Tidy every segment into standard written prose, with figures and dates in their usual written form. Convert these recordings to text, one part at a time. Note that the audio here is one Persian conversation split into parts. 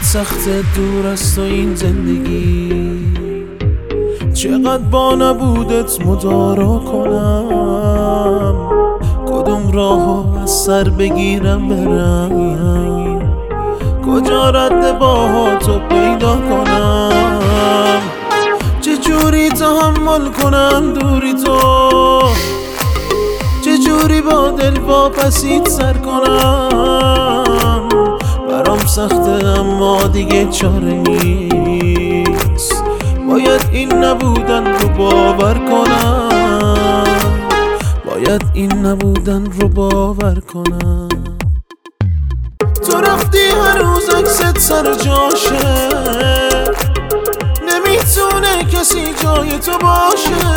سخت دور از تو این زندگی، چقدر با نبودت مدارا کنم، کدوم راهو از سر بگیرم برم، کجا رد باهاتو پیدا کنم، چجوری تحمل کنم دوری تو، چجوری با دل واپسیت سر کنم. برام سخته اما دیگه چاره نیست، باید این نبودن رو باور کنم، باید این نبودن رو باور کنم. تو رفتی هر روز عکست سر جاشه، نمیتونه کسی جای تو باشه،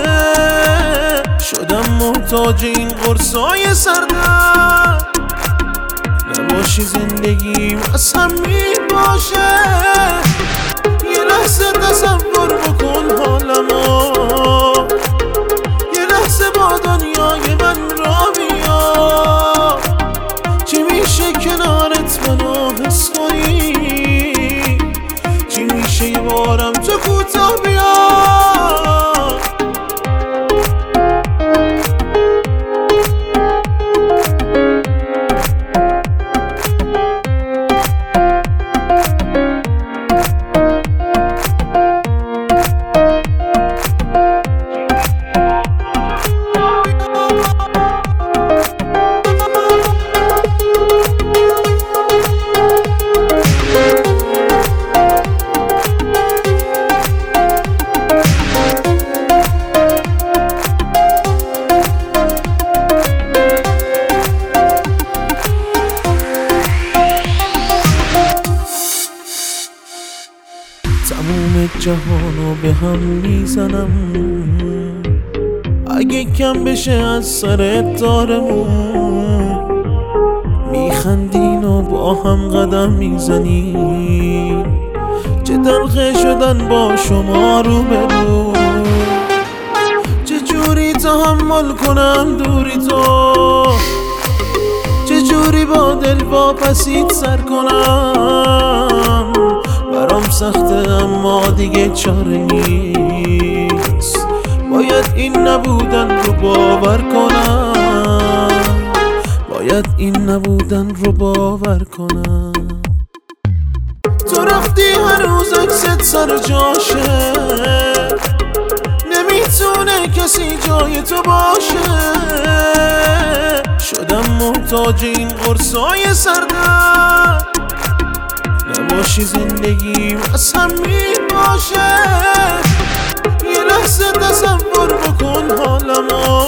شدم محتاج این قرصای سردرد، نباشی زندگیم از هم میباشه. یه لحظه تصور بکن حالمو، یه لحظه با دنیای من را بیا، چی میشه کنارت منو حس کنی، چی میشه یه بارم تو کوتاه بیا. تموم جهانو به هم میزنم، اگه کم بشه از سر تارمون، میخندین و با هم قدم میزنین، چه تلخه شدن با شما رو برو، چجوری تحمل کنم دوری تو، چجوری با دل واپسیت سر کنم. برام سخته اما دیگه چاره نیست، باید این نبودن رو باور کنم، باید این نبودن رو باور کنم. تو رفتی هر روز عکست سر جاشه، نمیتونه کسی جای تو باشه، شدم محتاج این قرصای سردرد، نباشی زندگیم از هم میباشه. یه لحظه تصور بکن حالمو،